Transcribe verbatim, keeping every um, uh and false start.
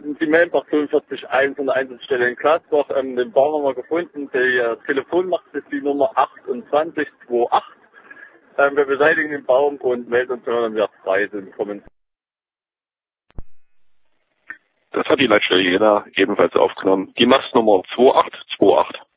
Sie melden doch fünfundvierzig eins von der Einsatzstelle in Gladbach. Ähm, den Baum haben wir gefunden. Die äh, Telefonmacht ist die Nummer achtundzwanzig achtundzwanzig. Ähm, wir beseitigen den Baum und melden uns, wenn wir frei sind. Kommen. Das hat die Leitstelle Jena ebenfalls aufgenommen. Die Mastnummer zwei acht zwei acht.